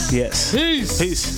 Yes. Peace.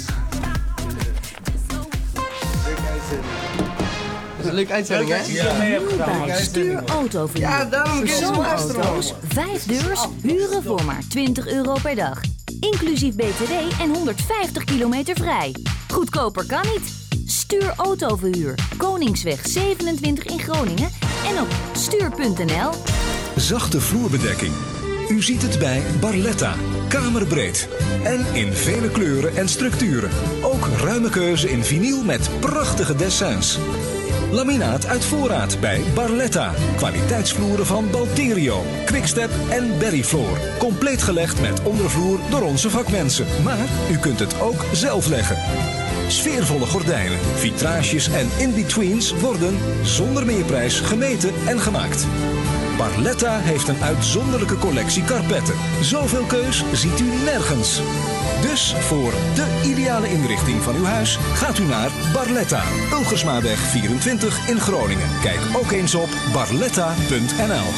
Dat is een leuke uitzending, hè? Bij Stuur Autoverhuur. Ja, daarom Persoonauto's, 5 deurs, huren voor maar €20 per dag. Inclusief BTW en 150 kilometer vrij. Goedkoper kan niet. Stuur Autoverhuur. Koningsweg 27 in Groningen en op stuur.nl. Zachte vloerbedekking. U ziet het bij Barletta. Kamerbreed. En in vele kleuren en structuren. Ook ruime keuze in vinyl met prachtige dessins. Laminaat uit voorraad bij Barletta. Kwaliteitsvloeren van Balterio, Quickstep en Berryfloor. Compleet gelegd met ondervloer door onze vakmensen. Maar u kunt het ook zelf leggen. Sfeervolle gordijnen, vitrages en in-betweens worden zonder meerprijs gemeten en gemaakt. Barletta heeft een uitzonderlijke collectie karpetten. Zoveel keus ziet u nergens. Dus voor de ideale inrichting van uw huis gaat u naar Barletta. Ulgersmaweg 24 in Groningen. Kijk ook eens op barletta.nl.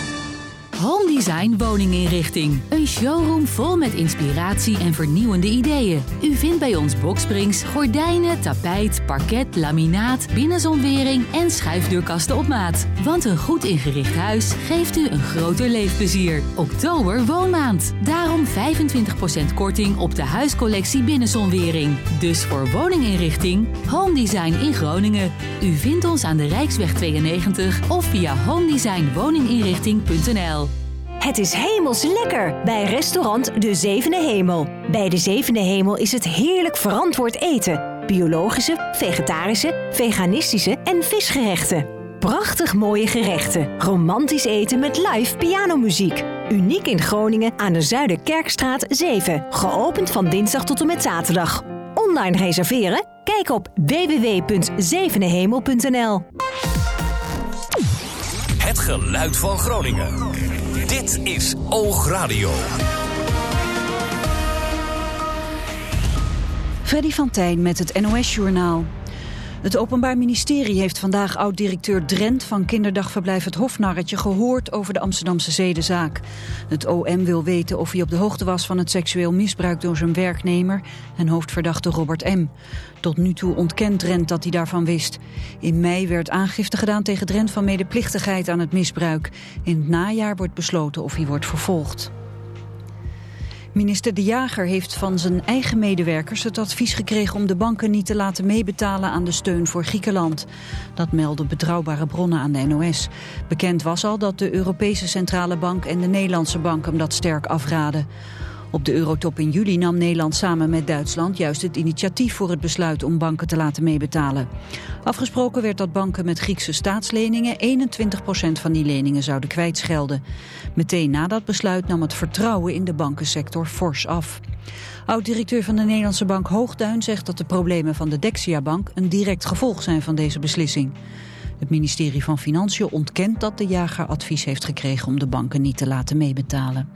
Home Design Woninginrichting. Een showroom vol met inspiratie en vernieuwende ideeën. U vindt bij ons boksprings, gordijnen, tapijt, parket, laminaat, binnenzonwering en schuifdeurkasten op maat. Want een goed ingericht huis geeft u een groter leefplezier. Oktober woonmaand. Daarom 25% korting op de huiscollectie binnenzonwering. Dus voor woninginrichting, Home Design in Groningen. U vindt ons aan de Rijksweg 92 of via homedesignwoninginrichting.nl. Het is hemels lekker bij restaurant De Zevende Hemel. Bij De Zevende Hemel is het heerlijk verantwoord eten. Biologische, vegetarische, veganistische en visgerechten. Prachtig mooie gerechten. Romantisch eten met live pianomuziek. Uniek in Groningen aan de Zuiderkerkstraat 7. Geopend van dinsdag tot en met zaterdag. Online reserveren? Kijk op www.zevendehemel.nl. Het geluid van Groningen. Dit is Oogradio. Freddy van Tijn met het NOS-journaal. Het Openbaar Ministerie heeft vandaag oud-directeur Drent van kinderdagverblijf Het Hofnarretje gehoord over de Amsterdamse zedenzaak. Het OM wil weten of hij op de hoogte was van het seksueel misbruik door zijn werknemer en hoofdverdachte Robert M. Tot nu toe ontkent Drent dat hij daarvan wist. In mei werd aangifte gedaan tegen Drent van medeplichtigheid aan het misbruik. In het najaar wordt besloten of hij wordt vervolgd. Minister De Jager heeft van zijn eigen medewerkers het advies gekregen om de banken niet te laten meebetalen aan de steun voor Griekenland. Dat melden betrouwbare bronnen aan de NOS. Bekend was al dat de Europese Centrale Bank en de Nederlandse Bank hem dat sterk afraden. Op de Eurotop in juli nam Nederland samen met Duitsland juist het initiatief voor het besluit om banken te laten meebetalen. Afgesproken werd dat banken met Griekse staatsleningen 21% van die leningen zouden kwijtschelden. Meteen na dat besluit nam het vertrouwen in de bankensector fors af. Oud-directeur van de Nederlandse Bank Hoogduin zegt dat de problemen van de Dexia-bank een direct gevolg zijn van deze beslissing. Het ministerie van Financiën ontkent dat De Jager advies heeft gekregen om de banken niet te laten meebetalen.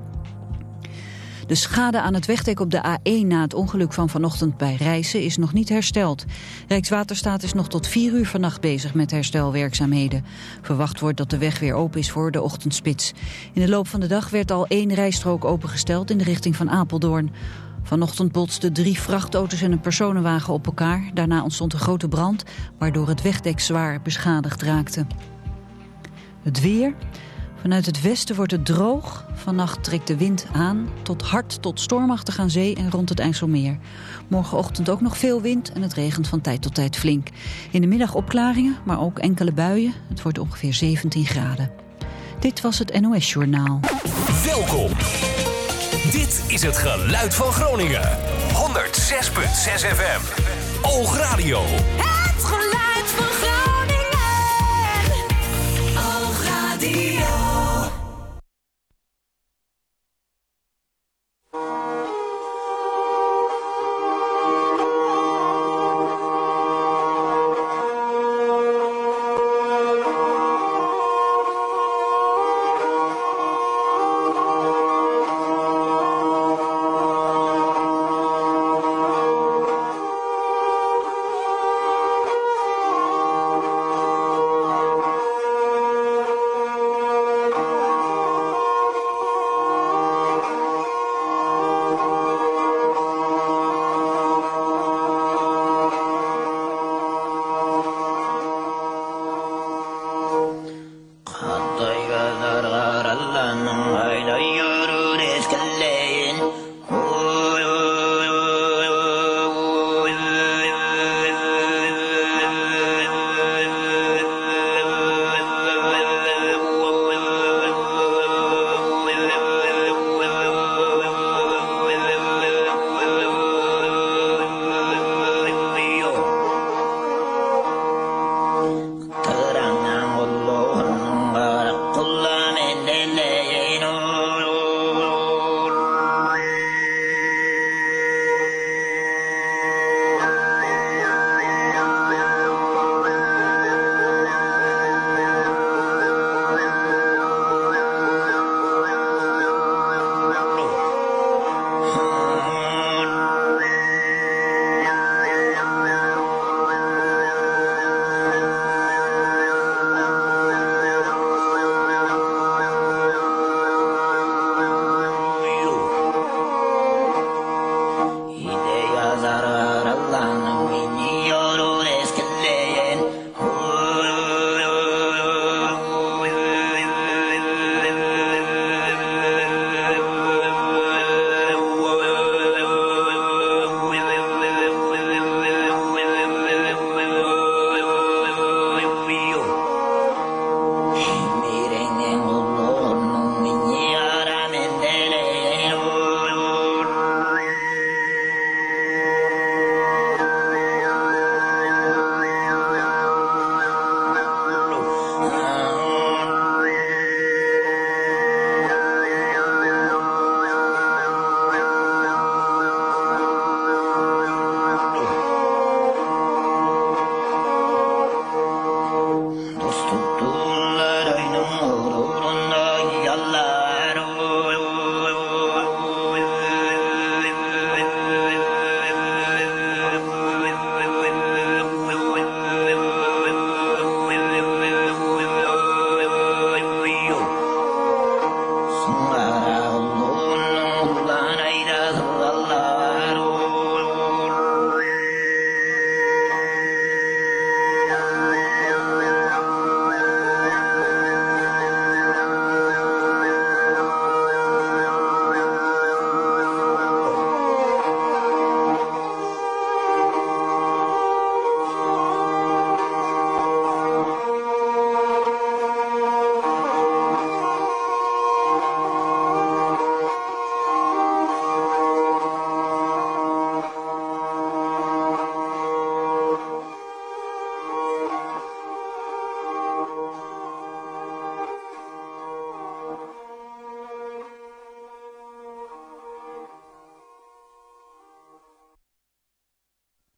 De schade aan het wegdek op de A1 na het ongeluk van vanochtend bij Rijssen is nog niet hersteld. Rijkswaterstaat is nog tot 4 uur vannacht bezig met herstelwerkzaamheden. Verwacht wordt dat de weg weer open is voor de ochtendspits. In de loop van de dag werd al 1 rijstrook opengesteld in de richting van Apeldoorn. Vanochtend botsten 3 vrachtauto's en een personenwagen op elkaar. Daarna ontstond een grote brand, waardoor het wegdek zwaar beschadigd raakte. Het weer. Vanuit het westen wordt het droog. Vannacht trekt de wind aan tot hard tot stormachtig aan zee en rond het IJsselmeer. Morgenochtend ook nog veel wind en het regent van tijd tot tijd flink. In de middag opklaringen, maar ook enkele buien. Het wordt ongeveer 17 graden. Dit was het NOS Journaal. Welkom. Dit is het geluid van Groningen. 106.6 FM. Oogradio. Het geluid van Groningen. Oogradio.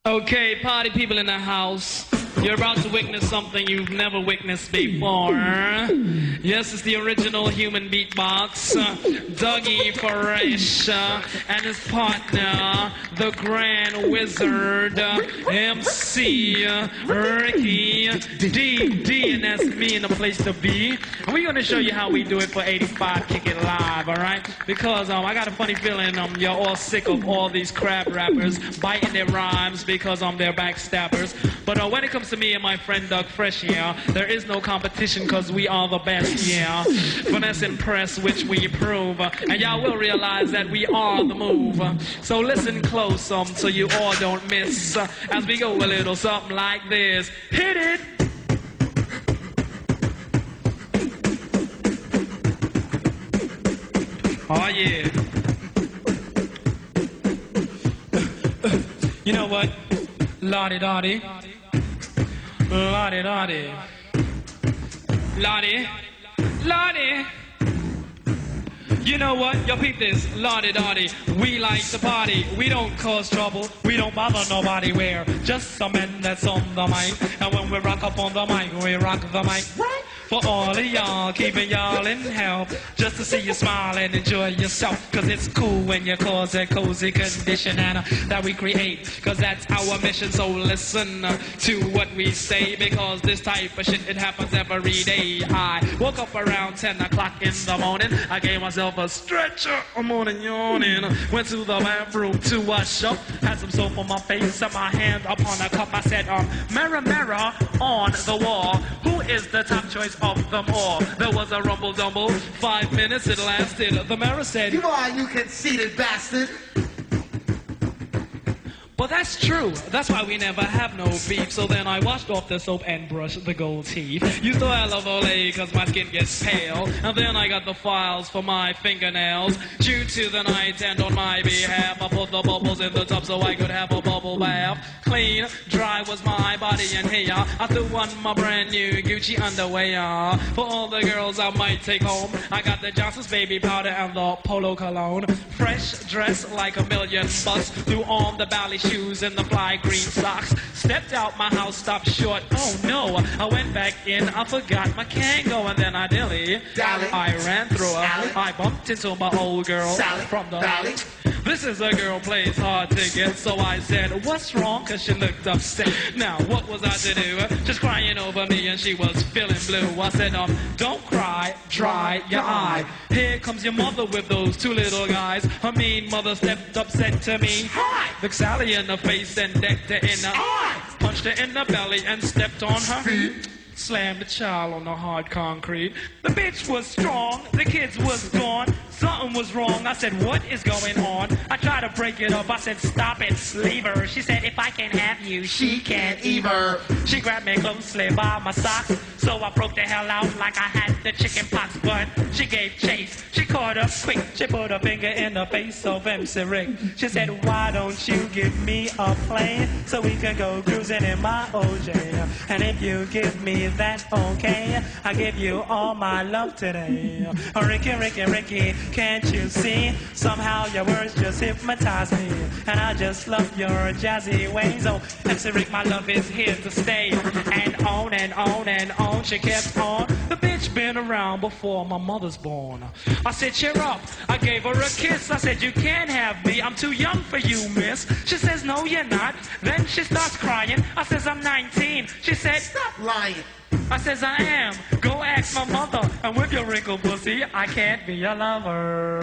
Okay, party people in the house. You're about to witness something you've never witnessed before. Yes, it's the original human beatbox, Dougie Fresh, and his partner, the Grand Wizard, MC Ricky D, and that's me in the place to be. And we're gonna show you how we do it for 85 Kick It Live, all right? Because I got a funny feeling you're all sick of all these crap rappers biting their rhymes because they're backstabbers. But when it comes to me and my friend Doug Fresh, yeah, there is no competition because we are the best, yeah. Finesse and press, which we prove, and y'all will realize that we are the move. So listen close, so you all don't miss, as we go a little something like this. Hit it! Oh yeah. You know what? Lottie-dottie. Lottie-dottie. Lottie. Lottie. You know what? Yo, peep this. Lottie-dottie. We like to party. We don't cause trouble. We don't bother nobody. We're just some men that's on the mic. And when we rock up on the mic, we rock the mic. Right? For all of y'all, keeping y'all in hell, just to see you smile and enjoy yourself. Cause it's cool when you cause a cozy condition and that we create, cause that's our mission. So listen to what we say, because this type of shit, it happens every day. I woke up around 10 o'clock in the morning. I gave myself a stretcher, I'm on and yawning. Went to the bathroom to wash up, had some soap on my face and my hand up on a cup. I said, mirror, mirror on the wall, who is the top choice of them all? There was a rumble-dumble, 5 minutes it lasted. The mirror said, "You are, you conceited bastard." Well, that's true. That's why we never have no beef. So then I washed off the soap and brushed the gold teeth. Used oil of Olay cause my skin gets pale. And then I got the files for my fingernails. Due to the night and on my behalf, I put the bubbles in the tub so I could have a bubble bath. Clean, dry was my body and hair. I threw on my brand new Gucci underwear. For all the girls I might take home, I got the Johnson's baby powder and the Polo cologne. Fresh dress like a million bucks. Threw on the ballet shoes and the fly green socks. Stepped out my house, stopped short. Oh no, I went back in, I forgot my Kango, and then I I ran through her. I bumped into my old girl from the valley. This is a girl plays hard to get, so I said, what's wrong? Cause she looked upset. Now, what was I to do? Just crying over me and she was feeling blue. I said, don't cry, dry your eye. Here comes your mother with those two little guys. Her mean mother stepped up, said to me, hi! Looked Sally in the face and decked her in the eye. Punched her in the belly and stepped on her feet. Slammed the child on the hard concrete. The bitch was strong, the kids was gone. Something was wrong, I said, what is going on? I tried to break it up, I said, stop it, leave her. She said, if I can have you, she can't either. She grabbed me closely by my socks, so I broke the hell out like I had the chicken pox. But she gave chase, she caught up quick. She put her finger in the face of MC Rick. She said, why don't you give me a plane so we can go cruising in my OJ? And if you give me that, okay, I give you all my love today. Ricky, Ricky, Ricky, can't you see? Somehow your words just hypnotize me, and I just love your jazzy ways. Oh, MC Rick, my love is here to stay. And on and on and on she kept on. The bitch been around before my mother's born. I said, cheer up. I gave her a kiss. I said, you can't have me. I'm too young for you, miss. She says, no, you're not. Then she starts crying. I says, I'm 19. She said, stop lying. I says, I am. Go ask my mother. And with your wrinkled pussy, I can't be your lover.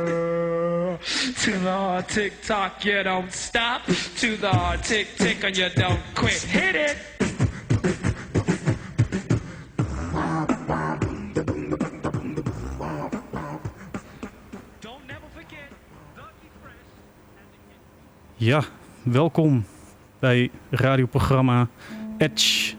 To the tick-tock, you don't stop. To the tick-tick, and you don't quit. Hit it! Don't never forget, Dougie Fresh. Ja, welkom bij radioprogramma Edge.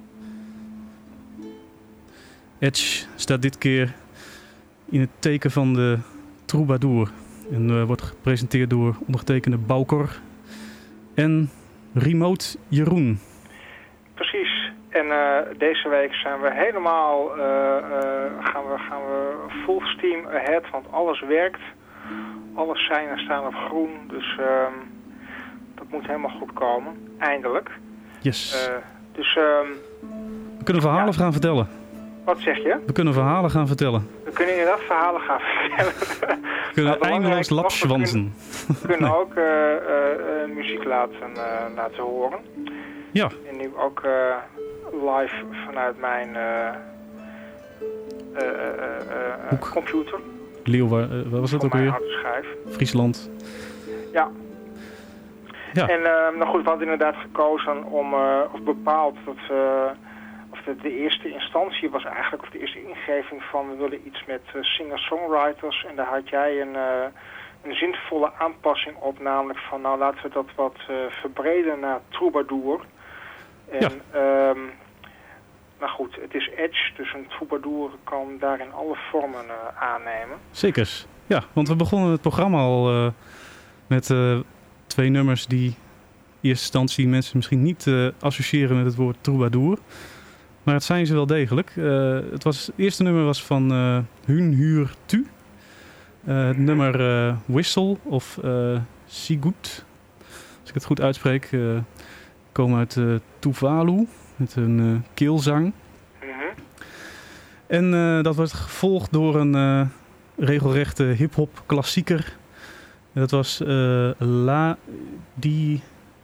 Edge staat dit keer in het teken van de troubadour en wordt gepresenteerd door ondergetekende Baukor en Remote Jeroen. Precies. En deze week zijn we helemaal gaan we full steam ahead, want alles werkt. Alle seinen staan op groen, dus dat moet helemaal goed komen. Eindelijk. Yes. Dus... we kunnen verhalen gaan vertellen. Wat zeg je? We kunnen verhalen gaan vertellen. We kunnen inderdaad verhalen gaan vertellen. We kunnen eindeloos lapswansen. We kunnen ook muziek laten horen. Ja. En nu ook live vanuit mijn computer. Leo, waar was dat ook weer? Harde schijf. Friesland. Ja. Ja. En nou goed, we hadden inderdaad gekozen om, of bepaald dat... de eerste instantie was eigenlijk, of de eerste ingeving van... we willen iets met singer-songwriters. En daar had jij een zinvolle aanpassing op. Namelijk van, nou laten we dat wat verbreden naar troubadour. En, nou goed, het is edge, dus een troubadour kan daarin alle vormen aannemen. Zekers, ja, want we begonnen het programma al met 2 nummers die in eerste instantie mensen misschien niet associëren met het woord troubadour. Maar het zijn ze wel degelijk. Het eerste nummer was van Hun Huur Tu. Het nummer Whistle of Sigurd, als ik het goed uitspreek, komen uit Tuvalu met een keelzang. En dat wordt gevolgd door een regelrechte hip-hop klassieker. Dat was La Di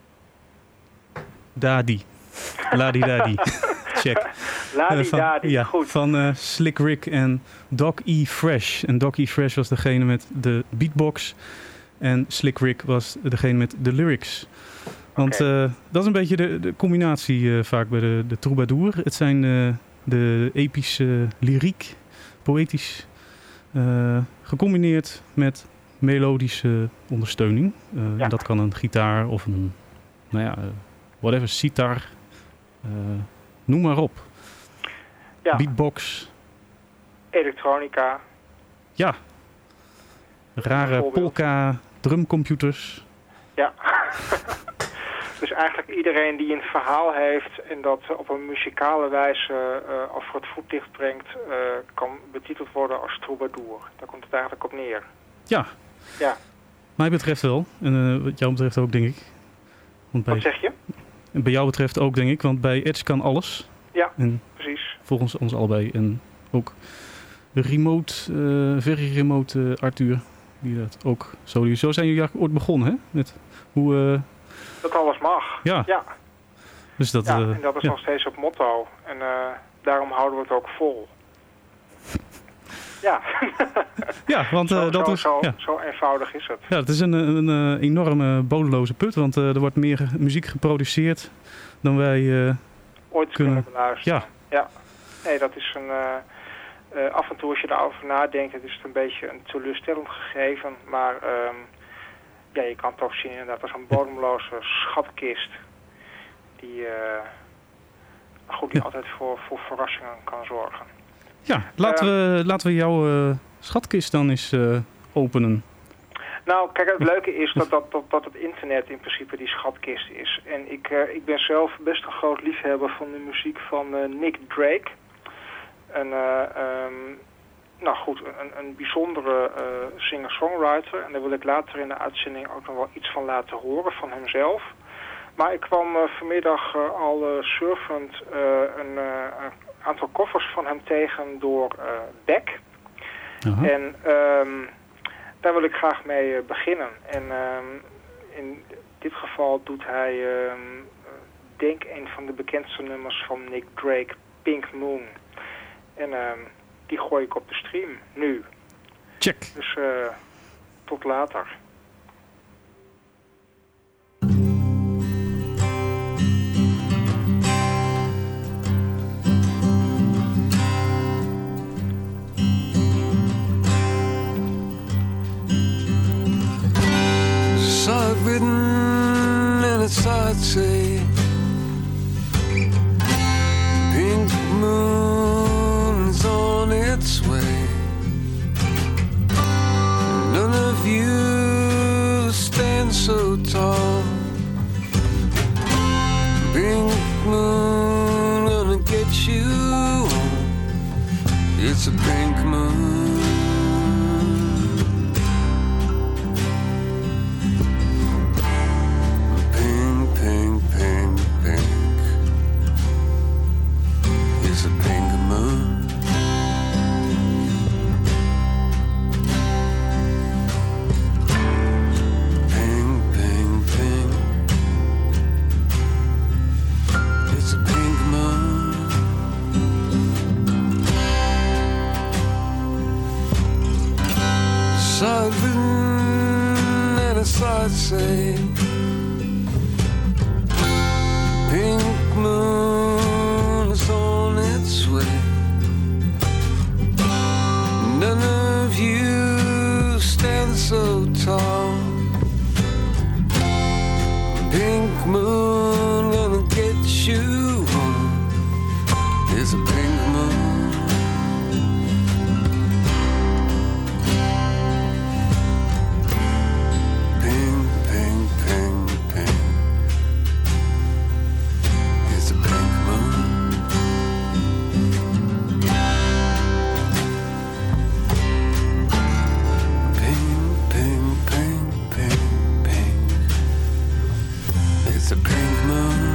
Dadi. La Di Dadi. Check. La Di Dadi, ja, goed. Van Slick Rick en Doc E. Fresh. En Doc E. Fresh was degene met de beatbox. En Slick Rick was degene met de lyrics. Want dat is een beetje de combinatie vaak bij de troubadour. Het zijn de epische lyriek, poëtisch, gecombineerd met melodische ondersteuning. En dat kan een gitaar of een, whatever, sitar. Noem maar op. Ja. Beatbox. Elektronica. Ja. Rare polka drumcomputers. Ja. Dus eigenlijk iedereen die een verhaal heeft en dat op een muzikale wijze over het voetlicht brengt, kan betiteld worden als troubadour. Daar komt het eigenlijk op neer. Ja. Ja. Mij betreft wel. En wat jou betreft ook, denk ik. Want Wat zeg je? En bij jou betreft ook, denk ik, want bij Edge kan alles. Ja, en precies. Volgens ons allebei. En ook de very remote Arthur, die dat ook zo zijn jullie eigenlijk ooit begonnen, hè? Met hoe... dat alles mag. Ja. Ja. Dus dat, en dat is nog steeds het motto. En daarom houden we het ook vol. Ja. Ja, want zo eenvoudig is het. Ja, het is een enorme bodemloze put, want er wordt meer muziek geproduceerd dan wij ooit kunnen beluisteren. Ja. Nee, dat is een... af en toe als je daarover nadenkt, het is een beetje een teleurstellend gegeven, maar je kan toch zien inderdaad als een bodemloze schatkist die altijd voor verrassingen kan zorgen. Ja, laten we jouw schatkist dan eens openen. Nou, kijk, het leuke is dat het internet in principe die schatkist is. En ik ben zelf best een groot liefhebber van de muziek van Nick Drake. Een bijzondere singer-songwriter. En daar wil ik later in de uitzending ook nog wel iets van laten horen van hemzelf. Maar ik kwam vanmiddag al surfend een aantal koffers van hem tegen door Beck. En daar wil ik graag mee beginnen. En in dit geval doet hij, denk een van de bekendste nummers van Nick Drake, Pink Moon. En die gooi ik op de stream nu. Check. Dus tot later. Saw it written and it saw it say, Pink moon's on its way. None of you stand so tall. Pink moon gonna get you. It's a pink moon. pink moon gonna get you home. It's a pink moon. Pink, pink, pink, pink. It's a pink moon. Pink, pink, pink, pink, pink. It's a pink moon.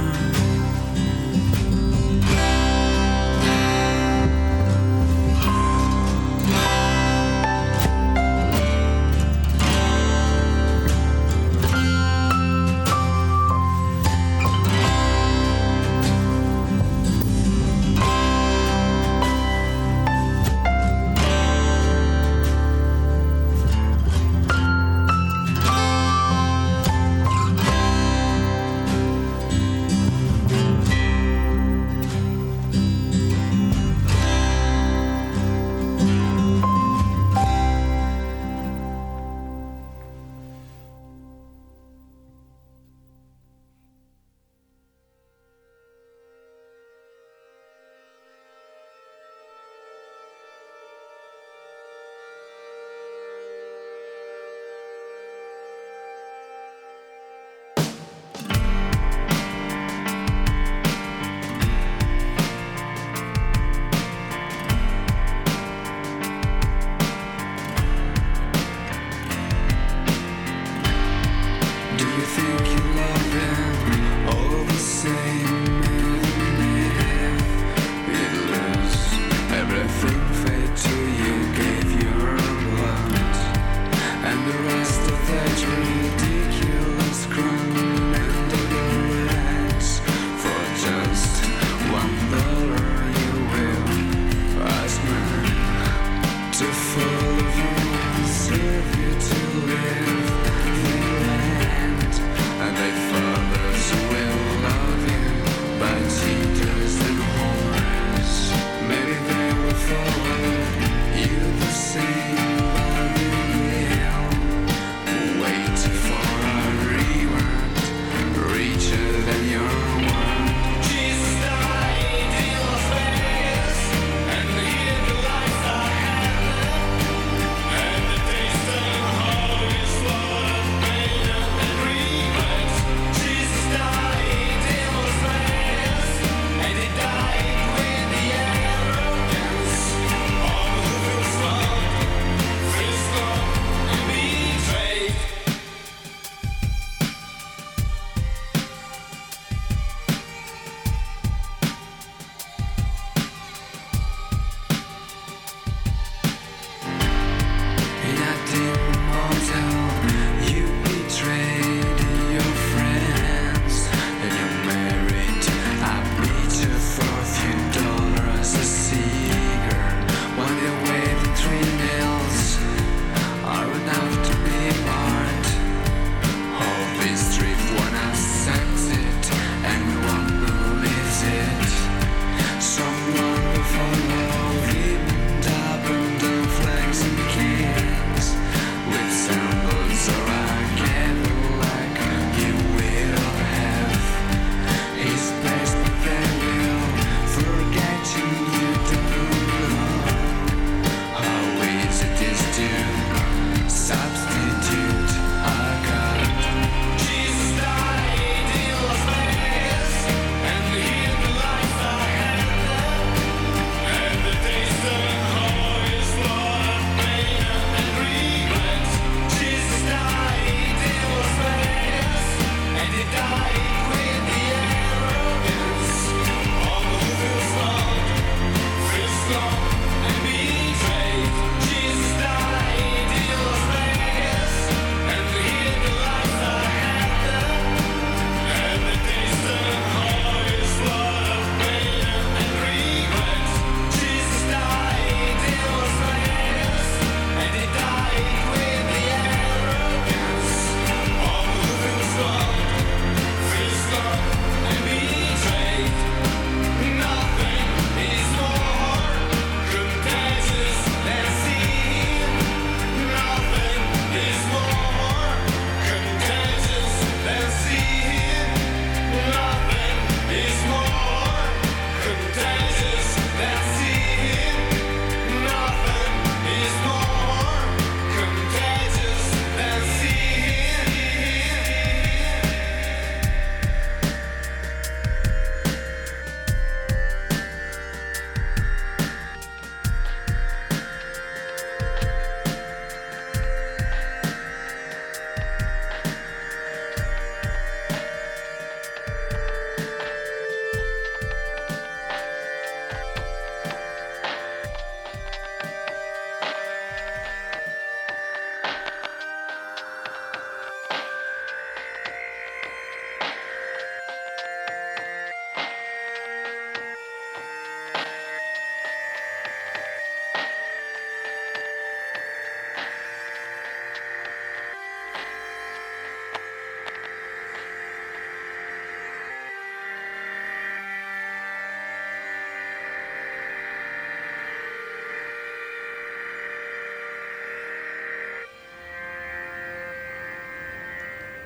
And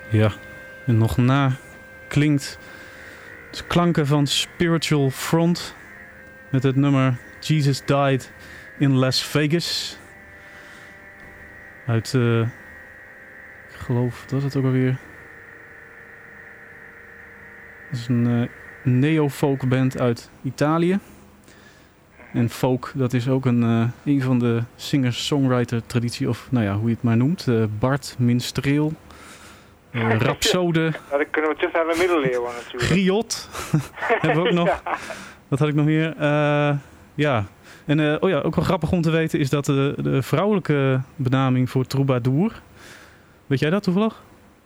Ja, en nog na klinkt de klanken van Spiritual Front met het nummer Jesus Died in Las Vegas. Uit, ik geloof, dat is het ook alweer. Het is een neo-folk band uit Italië. En folk, dat is ook een van de singer-songwriter traditie, of nou ja, hoe je het maar noemt. Bart, minstreel, rhapsode. Ja, dan kunnen we terug naar de middeleeuwen natuurlijk. Griot hebben we ook nog. Ja. Wat had ik nog meer? Ja. En ook wel grappig om te weten is dat de vrouwelijke benaming voor troubadour. Weet jij dat toevallig?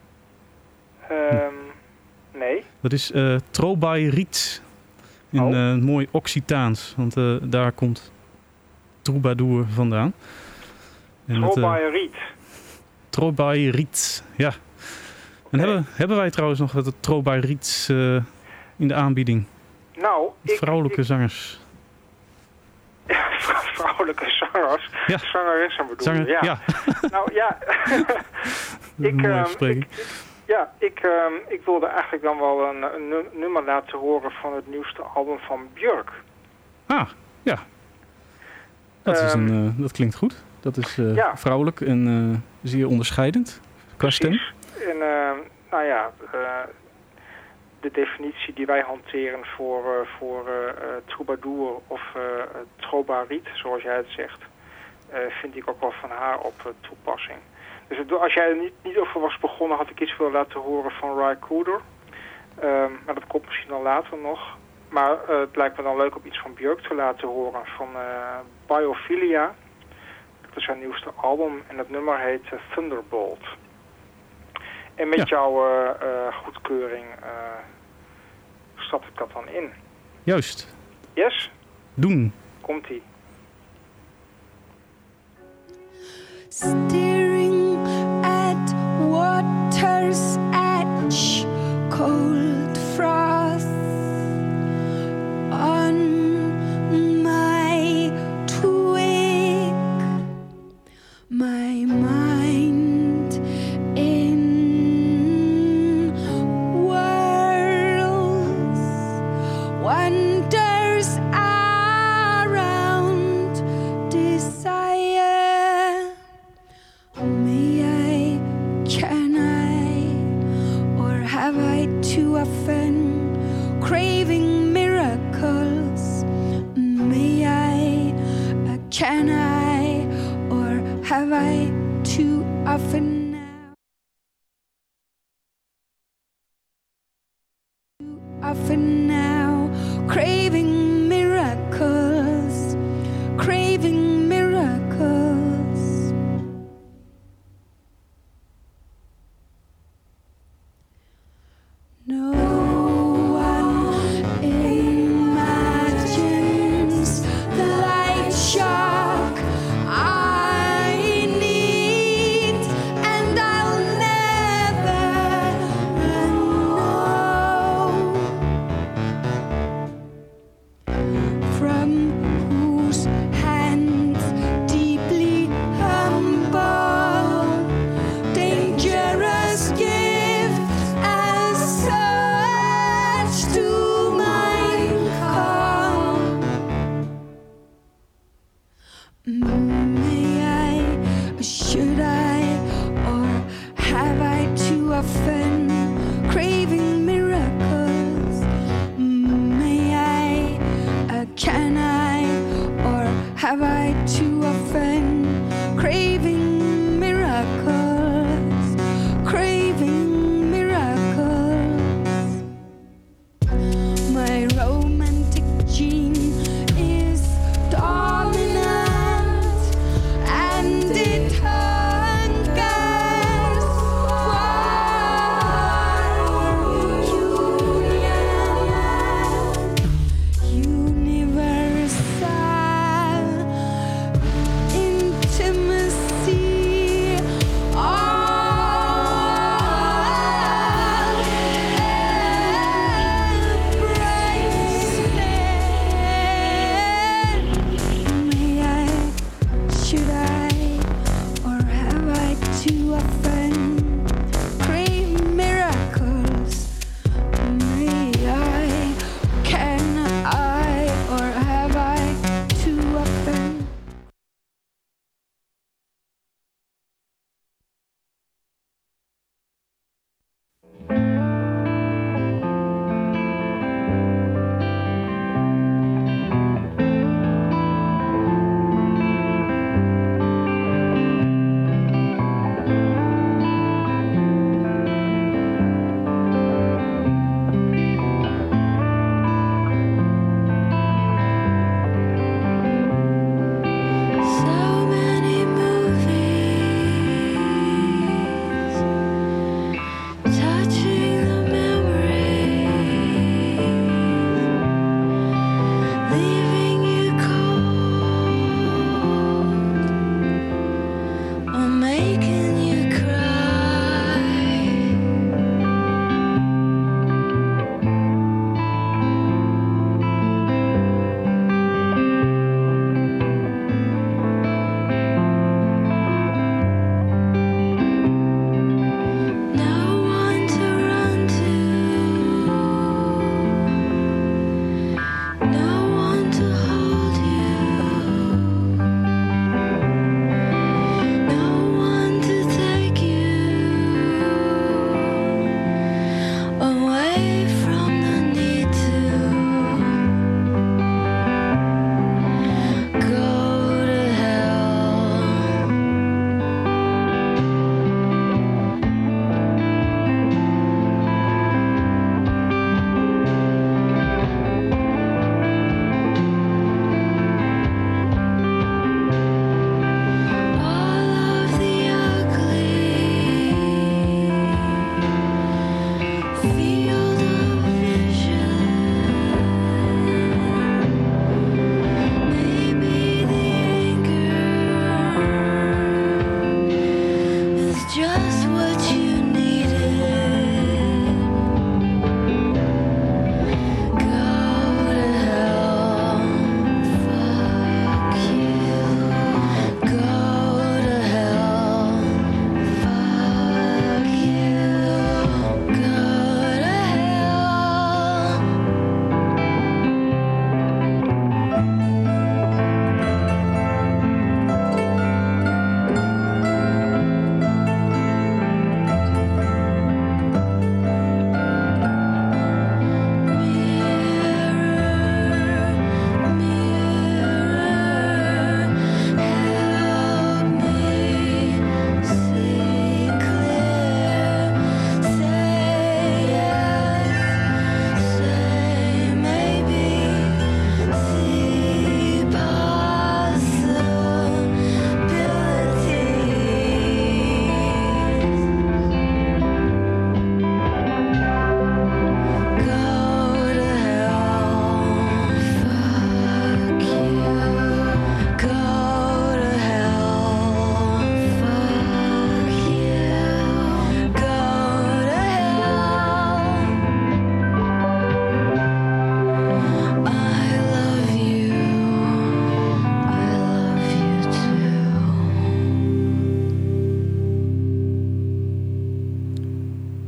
Nee. Dat is troubadouriet. In mooi Occitaans. Want daar komt troubadour vandaan. Troubadouriet. Troubadouriet, ja. En hebben wij trouwens nog wat troubadouriets in de aanbieding? Nou, vrouwelijke zangers. Vrouwelijke zangers? Ja. Zangeressen bedoel je? Ja. Nou ja. Ik wilde eigenlijk dan wel een nummer laten horen van het nieuwste album van Björk. Ah, ja. Dat klinkt goed. Dat is vrouwelijk en zeer onderscheidend qua stem. En de definitie die wij hanteren voor troubadour of troubadouriet, zoals jij het zegt, vind ik ook wel van haar op toepassing. Dus als jij er niet over was begonnen, had ik iets willen laten horen van Ry Cooder. Maar dat komt misschien dan later nog. Maar het lijkt me dan leuk om iets van Björk te laten horen, van Biophilia. Dat is haar nieuwste album en het nummer heet Thunderbolt. En met jouw goedkeuring stap ik dat dan in. Juist. Yes? Doen. Komt-ie. Staring at water's edge, cold frost on my twig, my mind in whirls, wanders around desire. Can I, or have I too often craving miracles? May I, can I, or have I too often now? Too often now, craving miracles, craving miracles. No one imagines the light shock I need, and I'll never know from whose hands deeply humble, dangerous gift as so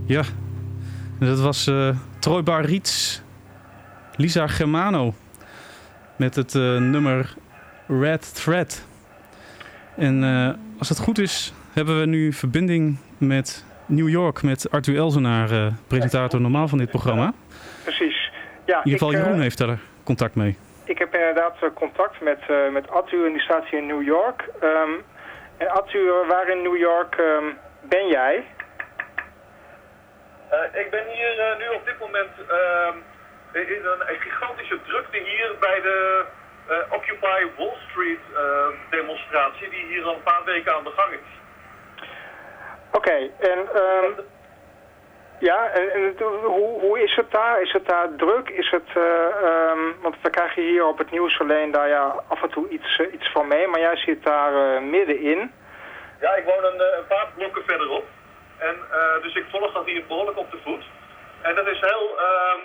Ja, dat was Troy Barriets, Lisa Germano met het nummer Red Thread. En als het goed is, hebben we nu verbinding met New York, met Arthur Elzenaar, presentator normaal van dit programma. Precies. Ja, in ieder geval Jeroen heeft daar contact mee. Ik heb inderdaad contact met Arthur en die staat hier in New York. En Arthur, waar in New York ben jij? Ik ben hier nu op dit moment in een gigantische drukte hier bij de Occupy Wall Street demonstratie die hier al een paar weken aan de gang is. Oké, hoe is het daar? Is het daar druk? Is het, want we krijgen hier op het nieuws alleen daar af en toe iets van mee, maar jij zit daar middenin. Ja, ik woon een paar blokken verderop. En dus ik volg dat hier behoorlijk op de voet. En dat is heel,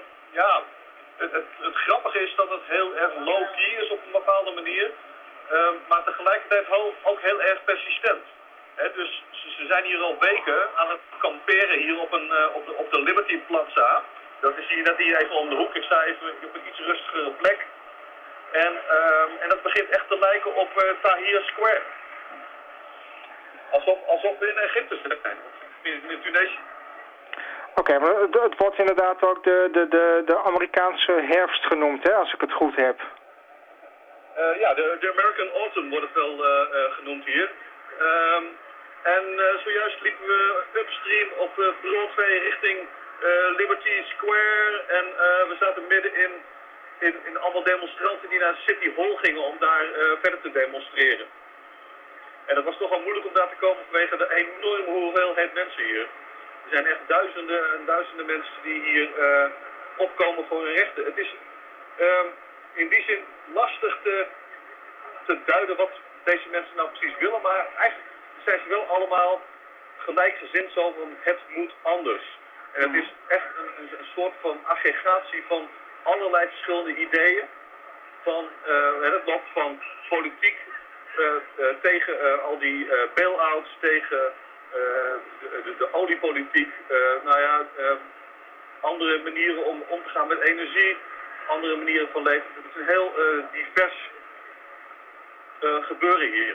het grappige is dat het heel erg low-key is op een bepaalde manier. Maar tegelijkertijd ook heel erg persistent. Dus ze zijn hier al weken aan het kamperen hier op de Liberty Plaza. Dat is hier net hier even om de hoek. Ik sta even op een iets rustigere plek. En dat begint echt te lijken op Tahrir Square. Alsof we in Egypte zijn. In Tunesië. Oké, maar het wordt inderdaad ook de Amerikaanse herfst genoemd, hè, als ik het goed heb. De American Autumn wordt het wel genoemd hier. Zojuist liepen we upstream op Broadway richting Liberty Square. En we zaten midden in allemaal demonstranten die naar City Hall gingen om daar verder te demonstreren. En het was toch wel moeilijk om daar te komen vanwege de enorme hoeveelheid mensen hier. Er zijn echt duizenden en duizenden mensen die hier opkomen voor hun rechten. Het is in die zin lastig te duiden wat deze mensen nou precies willen, maar eigenlijk zijn ze wel allemaal gelijkgezind zo van het moet anders. En het is echt een soort van aggregatie van allerlei verschillende ideeën. Het loopt van politiek tegen al die bail-outs, tegen de oliepolitiek, andere manieren om te gaan met energie, andere manieren van leven. Het is een heel divers gebeuren hier.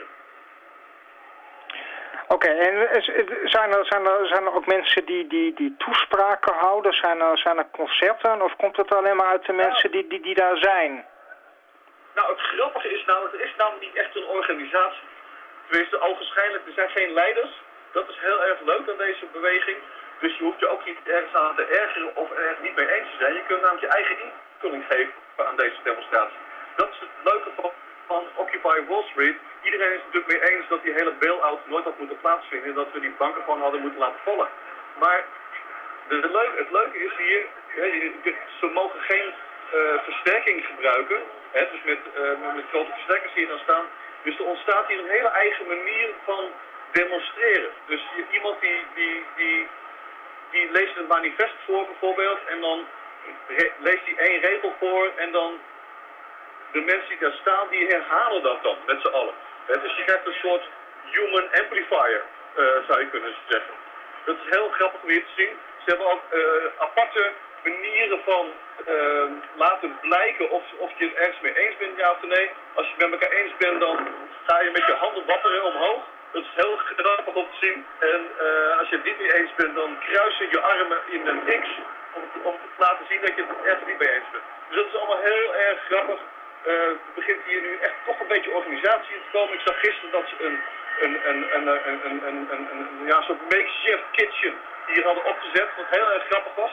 Oké, en zijn er ook mensen die toespraken houden? Zijn er concerten of komt het alleen maar uit de mensen die daar zijn? Nou, het grappige is nou, het is namelijk niet echt een organisatie. Tenminste, ogenschijnlijk, er zijn geen leiders. Dat is heel erg leuk aan deze beweging. Dus je hoeft je ook niet ergens aan te ergeren of er niet mee eens te zijn. Je kunt namelijk je eigen invulling geven aan deze demonstratie. Dat is het leuke van Occupy Wall Street. Iedereen is het natuurlijk mee eens dat die hele bail-out nooit had moeten plaatsvinden. Dat we die banken gewoon hadden moeten laten vallen. Maar het leuke is hier, ze mogen geen versterking gebruiken. Dus met grote versterkers hier dan staan. Dus er ontstaat hier een hele eigen manier van demonstreren. Dus iemand die leest een manifest voor bijvoorbeeld en dan leest hij één regel voor en dan de mensen die daar staan, die herhalen dat dan met z'n allen. Dus je krijgt een soort human amplifier, zou je kunnen zeggen. Dat is heel grappig om hier te zien. Ze hebben ook aparte manieren van laten blijken of je het ergens mee eens bent, ja of nee. Als je het met elkaar eens bent, dan ga je met je handen wapperen omhoog. Dat is heel grappig om te zien. En als je het niet mee eens bent, dan kruis je je armen in een X om te laten zien dat je het ergens niet mee eens bent. Dus dat is allemaal heel erg grappig. Het begint hier nu echt toch een beetje organisatie in te komen. Ik zag gisteren dat ze een soort makeshift kitchen hier hadden opgezet, wat heel erg grappig was.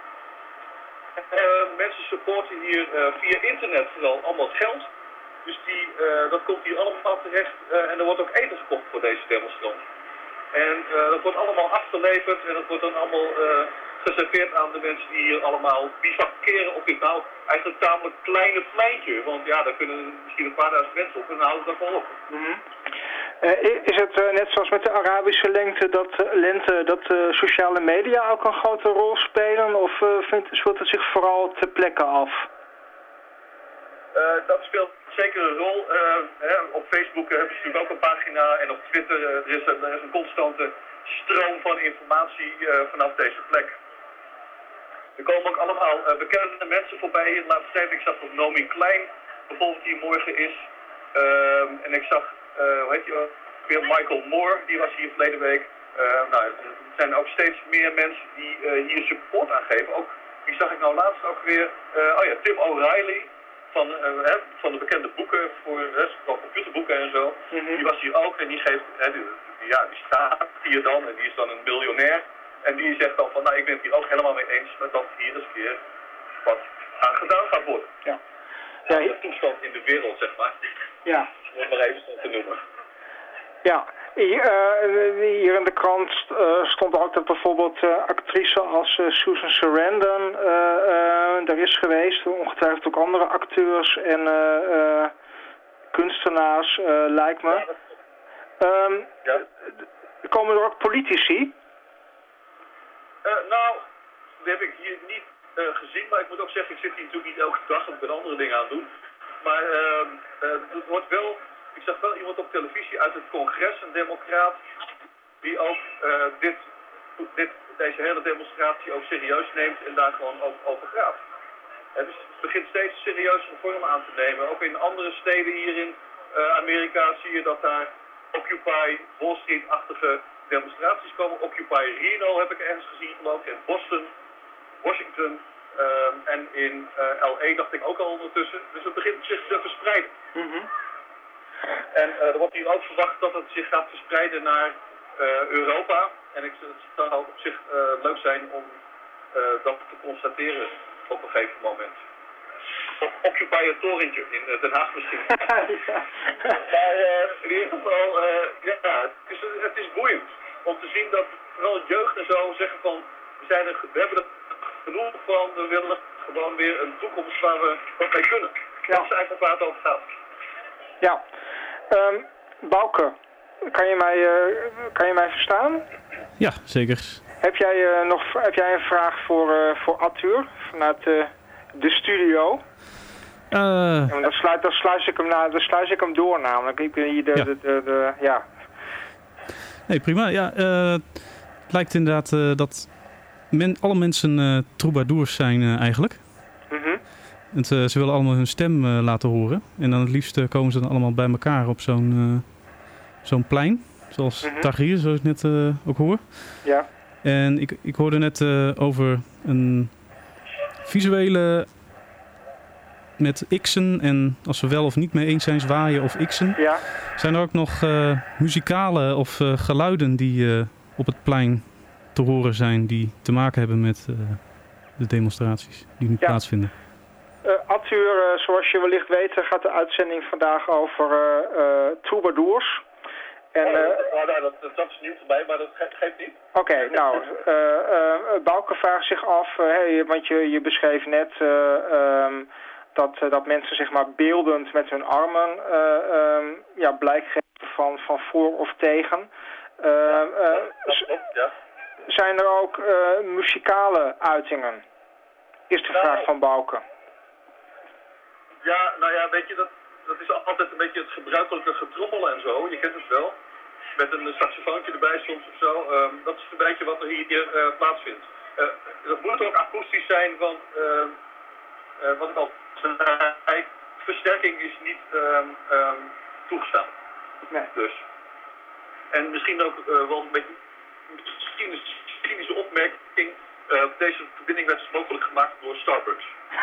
Mensen supporten hier via internet vooral allemaal het geld. Dus dat komt hier allemaal terecht en er wordt ook eten gekocht voor deze demonstranten. En dat wordt allemaal afgeleverd en dat wordt dan allemaal geserveerd aan de mensen die hier allemaal bivakeren op dit nou eigenlijk tamelijk kleine pleintje. Want ja, daar kunnen misschien een paar duizend mensen op en dan houden ze dat wel op. Is het net zoals met de Arabische lente dat sociale media ook een grote rol spelen of speelt het zich vooral ter plekke af? Dat speelt zeker een rol. Op Facebook hebben ze natuurlijk ook een pagina en op Twitter er is een constante stroom van informatie vanaf deze plek. Er komen ook allemaal bekende mensen voorbij in de laatste tijd. Ik zag dat Nomi Klein bijvoorbeeld hier morgen is. En ik zag, hoe heet je ook weer, Michael Moore, die was hier verleden week. Er zijn ook steeds meer mensen die hier support aan geven. Ook, die zag ik nou laatst ook weer. Tim O'Reilly van de bekende boeken voor computerboeken en zo. Die was hier ook en die geeft, die staat hier dan en die is dan een miljonair. En die zegt dan van, ik ben het hier ook helemaal mee eens met dat hier eens een keer wat aan gedaan gaat worden. Ja. De toestand in de wereld, zeg maar. Ja. Om het maar even te noemen. Ja, hier in de krant stond ook dat bijvoorbeeld actrice als Susan Sarandon er is geweest. Ongetwijfeld ook andere acteurs en kunstenaars, lijkt me. Komen er ook politici? Dat heb ik hier niet gezien, maar ik moet ook zeggen, ik zit hier natuurlijk niet elke dag, want ik ben andere dingen aan het doen. Maar het wordt wel, ik zag wel iemand op televisie uit het congres, een democraat, die ook deze hele demonstratie ook serieus neemt en daar gewoon over gaat. Dus het begint steeds serieuze vormen aan te nemen. Ook in andere steden hier in Amerika zie je dat daar Occupy Wall Street-achtige demonstraties komen. Occupy Reno heb ik ergens gezien, geloof ik, in Boston, Washington en in LA dacht ik ook al ondertussen. Dus het begint zich te verspreiden. En er wordt hier ook verwacht dat het zich gaat verspreiden naar Europa. En het zou op zich leuk zijn om dat te constateren op een gegeven moment. Occupy het torentje in Den Haag misschien. Maar in ieder geval, het is boeiend om te zien dat vooral jeugd en zo zeggen van, we hebben er genoeg van, we willen gewoon weer een toekomst waar we wat mee kunnen. Ja. Dat is eigenlijk waar het over gaat. Ja. Bouke, kan je mij verstaan? Ja, zeker. Heb jij een vraag voor Arthur vanuit de studio? Dan sluis ik hem door namelijk. Ik ben hier ja. Nee, prima. Ja, het lijkt inderdaad dat alle mensen troubadours zijn eigenlijk. Ze willen allemaal hun stem laten horen. En dan het liefst komen ze dan allemaal bij elkaar op zo'n plein. Zoals Tahrir, zoals ik net ook hoor. Ja. En ik hoorde net over een visuele met x'en. En als we wel of niet mee eens zijn, zwaaien of x'en. Ja. Zijn er ook nog muzikale of geluiden die op het plein te horen zijn, die te maken hebben met de demonstraties die nu plaatsvinden? Arthur, zoals je wellicht weet, gaat de uitzending vandaag over troubadours. En, dat is nieuw voor mij, maar dat geeft niet. Oké, Bouke vraagt zich af, want je beschreef net dat mensen zeg maar beeldend met hun armen blijk geven van voor of tegen. Zijn er ook muzikale uitingen? Is de vraag van Bouke. Ja, weet je, dat is altijd een beetje het gebruikelijke getrommel en zo. Je kent het wel. Met een saxofoontje erbij soms of zo. Dat is een beetje wat er hier plaatsvindt. Dat moet ook akoestisch zijn, want wat ik al zei, versterking is niet toegestaan. Nee. Dus. En misschien ook wel een beetje een cynische opmerking. Deze verbinding werd mogelijk gemaakt door Starbucks.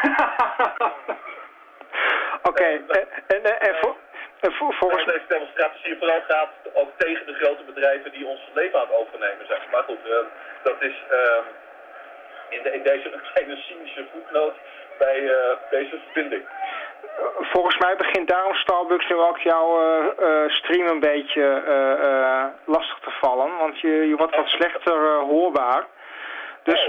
Oké, volgens deze demonstratie hier vooral gaat ook tegen de grote bedrijven die ons leven aan het overnemen zijn. Maar goed, dat is in deze kleine cynische voetnoot bij deze verbinding. Volgens mij begint daarom Starbucks nu ook jouw stream een beetje lastig te vallen, want je wordt wat slechter hoorbaar. Dus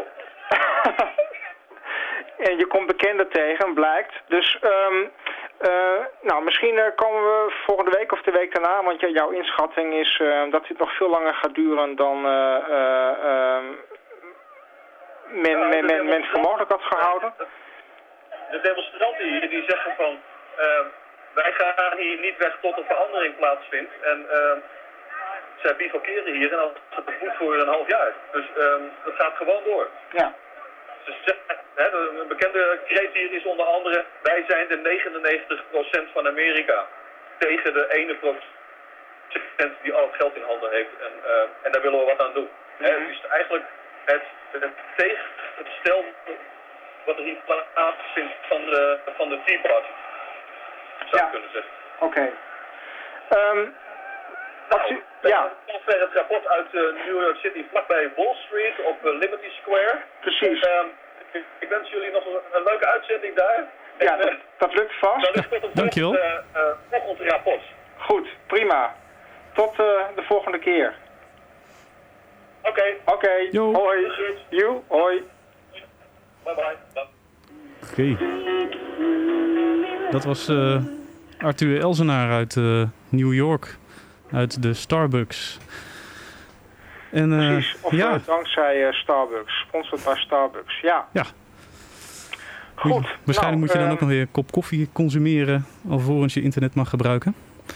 en je komt bekenden tegen, blijkt. Dus misschien komen we volgende week of de week daarna, want jouw inschatting is dat dit nog veel langer gaat duren dan men voor mogelijk had gehouden. De demonstranten hier die zeggen van wij gaan hier niet weg tot er verandering plaatsvindt. En zij bivakeren hier en dan is het goed voor een half jaar. Dus dat gaat gewoon door. Ja. Dus, een bekende kreet hier is onder andere, wij zijn de 99% van Amerika tegen de 1% die al het geld in handen heeft. En daar willen we wat aan doen. Het is eigenlijk het tegenstel wat er hier plaatsvindt van de Tea Party. Zou je kunnen zeggen. Oké. Het rapport uit New York City vlakbij Wall Street op Liberty Square. Precies. Ik wens jullie nog een leuke uitzending daar. Ja, dat lukt vast. Dankjewel. Volgend rapport. Goed, prima. Tot de volgende keer. Oké. Hoi. Hoi. Bye bye. Oké. Dat was Arthur Elzenaar uit New York. Uit de Starbucks. En, precies. Of dankzij Starbucks. Sponsored bij Starbucks. Ja. Goed. Waarschijnlijk moet je dan ook nog weer een kop koffie consumeren alvorens je internet mag gebruiken.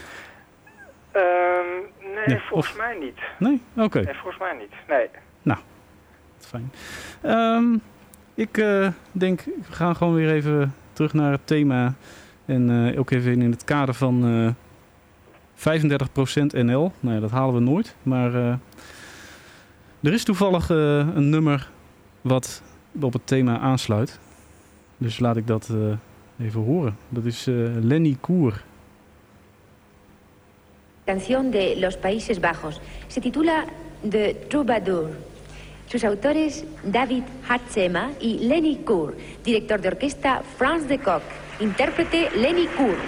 Nee, volgens mij niet. Nee? Oké. Nee, volgens mij niet. Nee. Nou, fijn. Ik denk, we gaan gewoon weer even terug naar het thema. En ook even in het kader van 35% NL. Nou ja, dat halen we nooit. Maar er is toevallig een nummer wat op het thema aansluit. Dus laat ik dat even horen. Dat is Lenny Koer. Canción de los Países Bajos. Se titula De Troubadour. Sus autores David Hatzema y Lenny Koer. Director de orquesta Frans de Kock. Intérprete Lenny Koer.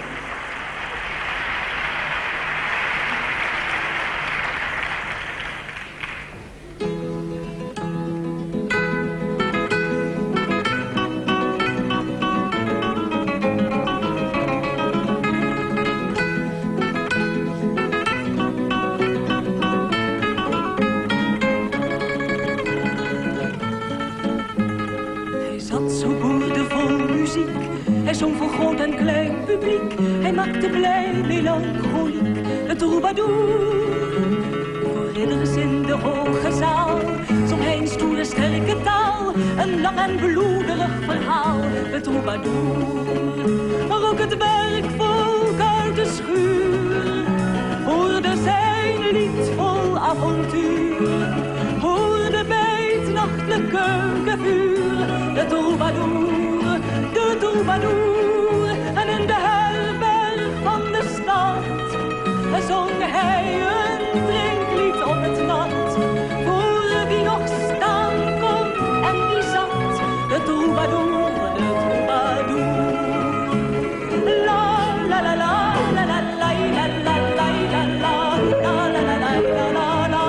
De blij, melancholiek, de troubadour. Voor ridders in de hoge zaal zong hij een stoere, sterke taal. Een lang en bloederig verhaal, de troubadour. Maar ook het werkvolk uit de schuur hoorde zijn lied vol avontuur. Hoorde bij het nachtelijk keukenvuur de troubadour, de troubadour. En in de zong hij een drinklied op het nat, voor wie nog staan kon en wie zat, de troubadour, de troubadour. La la la la la la la la la la la la la la la la la la.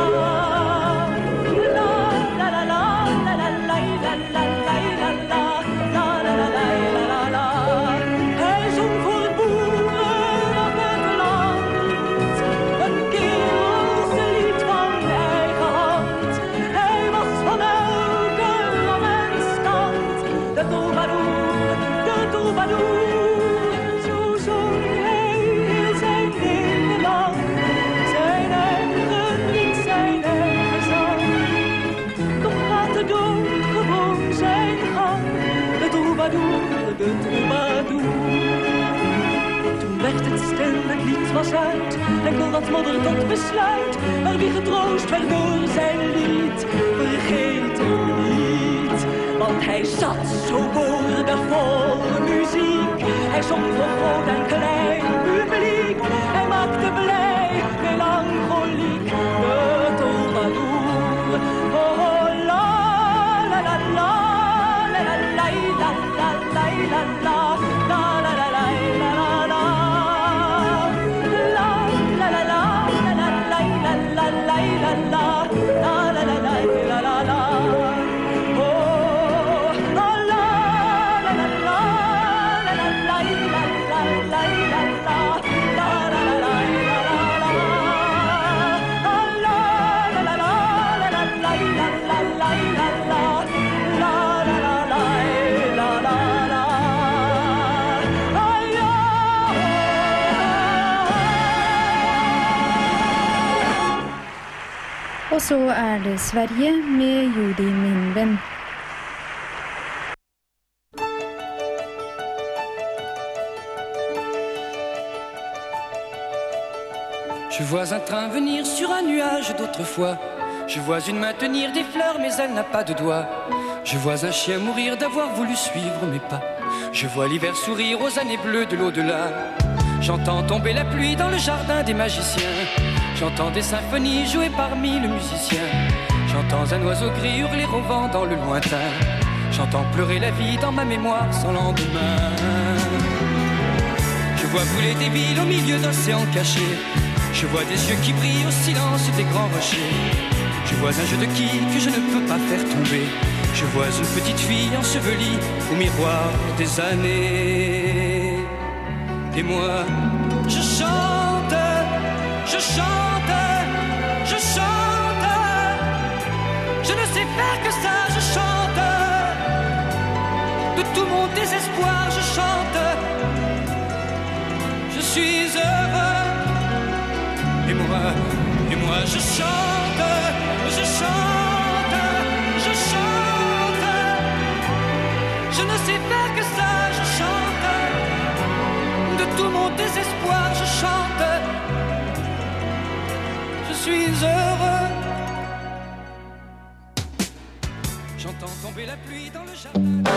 Hij zong voor boeren op het land, een kerelse lied van eigen hand. Hij was van elke rang en stand, de troubadour, de troubadour. Zo zong hij heel zijn leven lang, zijn eigen lied, zijn eigen zang. Toch gaat de dood gewoon zijn gang, de troubadour, de troubadour. Toen werd het stil, het lied was uit, enkel wat modder tot besluit. Maar wie getroost werd door zijn lied, vergeet hem niet. Want hij zat zo boordevol muziek. Hij zong voor groot en klein publiek. Hij maakte blij, melancholiek, de troubadour. Oh la la la la la la la la la la la la la la la la la. La Och så är det Sverige med Judy, min vän. Je vois un train venir sur un nuage d'autrefois. Je vois une main tenir des fleurs mais elle n'a pas de doigts. Je vois un chien mourir d'avoir voulu suivre mes pas. Je vois l'hiver sourire aux années bleues de l'au-delà. J'entends tomber la pluie dans le jardin des magiciens. J'entends des symphonies jouées par mille musiciens. J'entends un oiseau gris hurler au vent dans le lointain. J'entends pleurer la vie dans ma mémoire sans lendemain. Je vois brûler des villes au milieu d'océans cachés. Je vois des yeux qui brillent au silence des grands rochers. Je vois un jeu de quilles que je ne peux pas faire tomber. Je vois une petite fille ensevelie au miroir des années. Et moi, je chante, je chante, je chante. Je ne sais faire que ça, je chante. De tout mon désespoir, je chante. Je suis heureux. Et moi, je chante, je chante, je chante. Je ne sais faire que ça, je chante. De tout mon désespoir, je chante. Je suis heureux. J'entends tomber la pluie dans le jardin.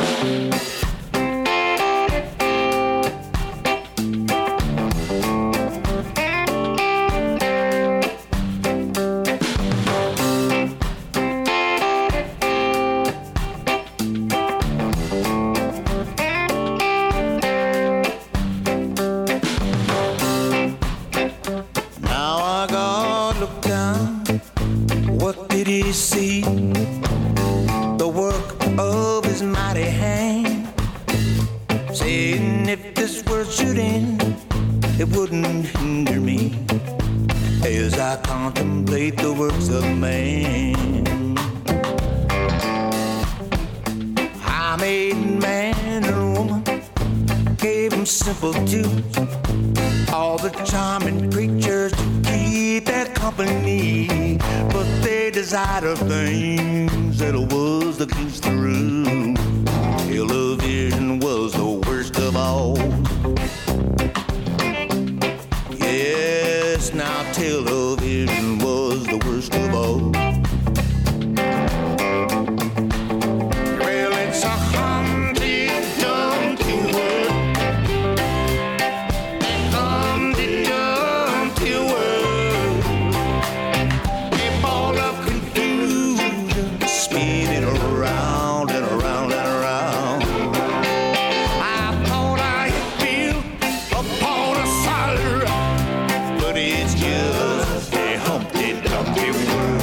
Things that was against the rule. Television was the worst of all. Yes, now television was the worst of all. Well, it's a Humpty Dumpty world. Humpty Dumpty world. A ball of spinning around and around and around. I thought I had built upon a solid rock, but it's just a Humpty Dumpty world.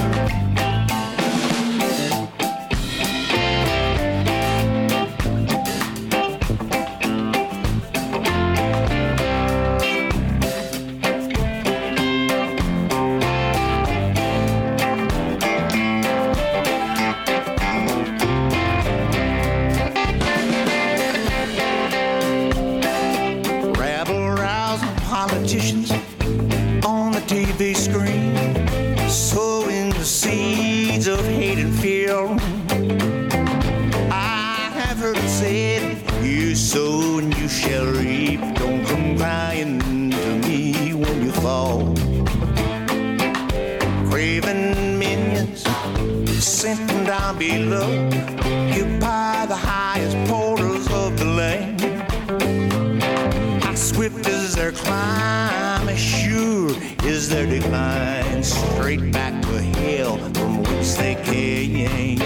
On the TV screen, sowing the seeds of hate and fear. I have heard it said, you sow and you shall reap. Don't come crying to me when you fall. Craven minions sent from down below, occupy the highest portals of the land. Swift is their climb, as sure is their decline, straight back to hell from whence they came.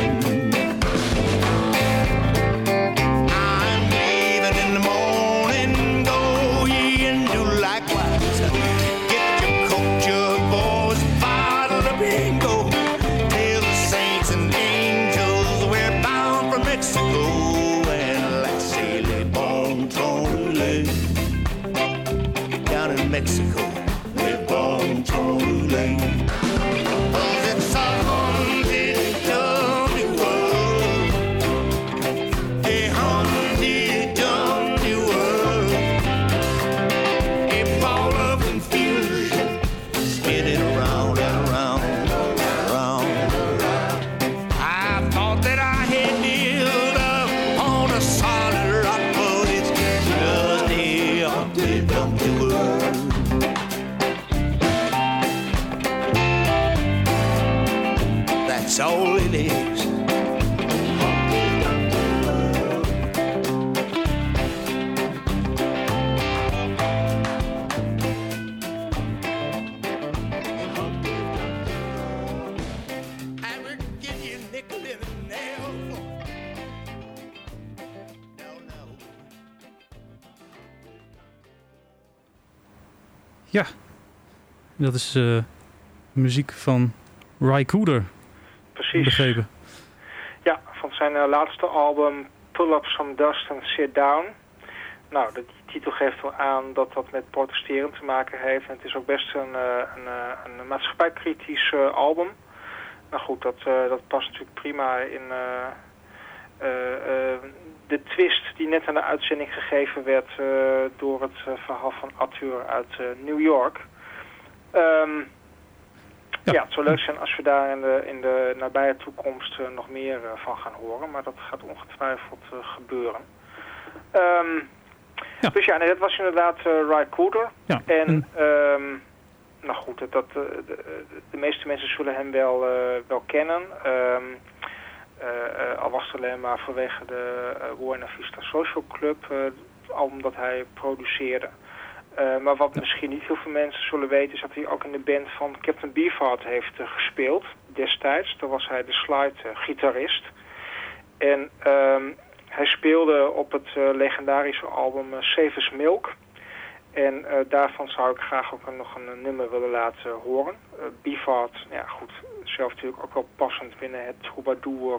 I'm leaving in the morning, go ye and do likewise. Get your coat, your boys, bottle of bingo. Tell the saints and angels we're bound for Mexico. And laissez les bons trolls down in Mexico, les bons trolls. It's a Humpty Dumpty world, a Humpty Dumpty world, a ball of confusion, spinning around and around and around. that's all it is. Ja, dat is muziek van Ry Cooder. Precies. Begrepen. Ja, van zijn laatste album Pull Up Some Dust and Sit Down. Nou, de titel geeft wel aan dat dat met protesteren te maken heeft. En het is ook best een maatschappijkritisch album. Nou goed, dat past natuurlijk prima in de twist die net aan de uitzending gegeven werd door het verhaal van Arthur uit New York. Ja, het zou leuk zijn als we daar in de nabije toekomst nog meer van gaan horen. Maar dat gaat ongetwijfeld gebeuren. Ja. Dus ja, nee, dat was inderdaad Ry Cooder. Ja. En nou goed, de meeste mensen zullen hem wel kennen. Al was het alleen maar vanwege de Buena Vista Social Club, het album dat hij produceerde. Maar wat misschien niet heel veel mensen zullen weten is dat hij ook in de band van Captain Beefheart heeft gespeeld destijds. Daar was hij de slide-gitarist. En hij speelde op het legendarische album Savers Milk. En daarvan zou ik graag ook nog een nummer willen laten horen. Beefheart, ja goed, zelf natuurlijk ook wel passend binnen het troubadour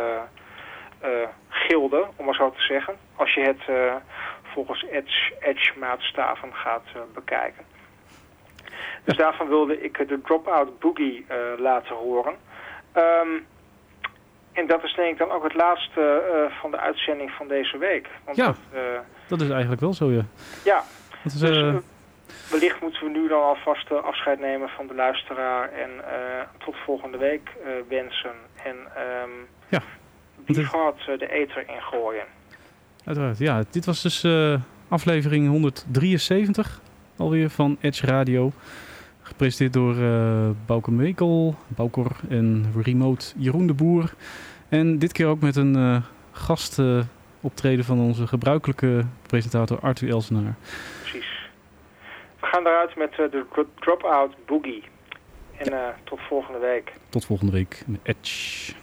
gilde, om maar zo te zeggen. Als je het volgens Edge maatstaven gaat bekijken. Dus daarvan wilde ik de Dropout Boogie laten horen. En dat is denk ik dan ook het laatste van de uitzending van deze week. Want ja, dat is eigenlijk wel zo, ja. Ja, dat is, dus wellicht moeten we nu dan alvast afscheid nemen van de luisteraar en tot volgende week wensen. En Beefheart de ether ingooien. Uiteraard, ja. Dit was dus aflevering 173 alweer van Edge Radio. Gepresenteerd door Bouke Mekel, Boukor en remote Jeroen de Boer. En dit keer ook met een gastoptreden van onze gebruikelijke presentator Arthur Elsenaar. Precies. We gaan eruit met de Dropout Boogie. En tot volgende week. Tot volgende week met Edge.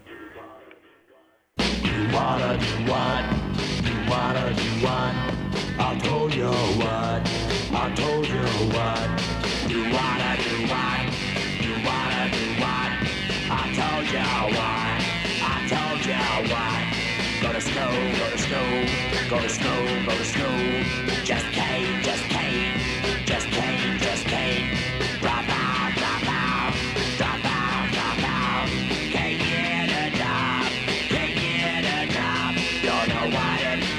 Wanna do what? Wanna do what? I told you what? I told you what? You wanna do what? You wanna do what? I told you what? I told you what? Go to school, go to school, go to school, go to school. Just came, just came, just came, just came. Drop out, drop out, drop out, drop out. Can't get a job, can't get a job. Don't know what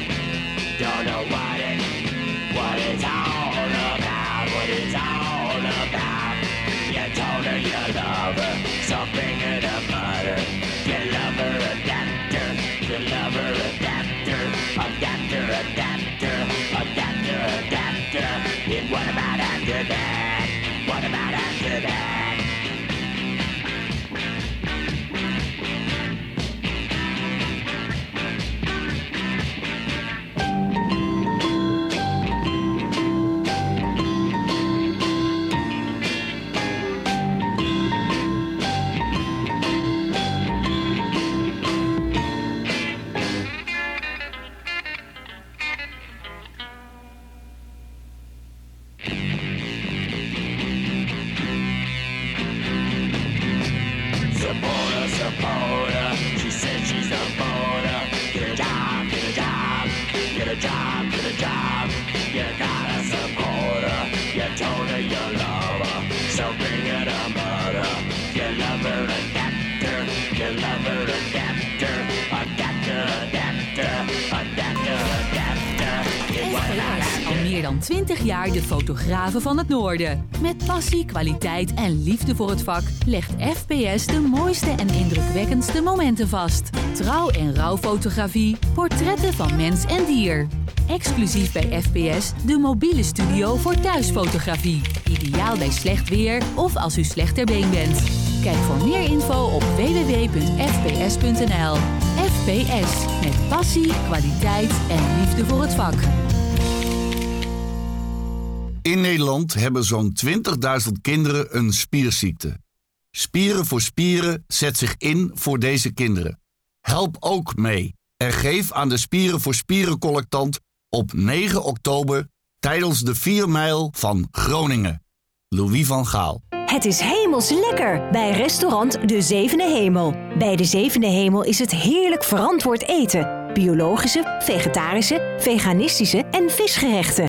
it's all about, what it's all about. You told her you love her, so bring her the butter. You love her, adapter, you love her, adapter, adapter, adapter, adapter, adapter. And what about after that? What about after that? She said she's a boarder. Get a job, get a job, get a job, get a job. You gotta support her. You told her you love her, so bring her the murder. You love her, adapter. You love her, adapter. Adapter, adapter, adapter, adapter. FPS, al meer dan 20 jaar de fotografen van het noorden. Met passie, kwaliteit en liefde voor het vak legt FPS de mooiste en indrukwekkendste momenten vast. Trouw- en rouwfotografie, portretten van mens en dier. Exclusief bij FPS de mobiele studio voor thuisfotografie. Ideaal bij slecht weer of als u slecht ter been bent. Kijk voor meer info op www.fps.nl. FPS, met passie, kwaliteit en liefde voor het vak. In Nederland hebben zo'n 20.000 kinderen een spierziekte. Spieren voor Spieren zet zich in voor deze kinderen. Help ook mee en geef aan de Spieren voor Spieren collectant op 9 oktober tijdens de 4 mijl van Groningen. Louis van Gaal. Het is hemels lekker bij restaurant De Zevende Hemel. Bij De Zevende Hemel is het heerlijk verantwoord eten. Biologische, vegetarische, veganistische en visgerechten.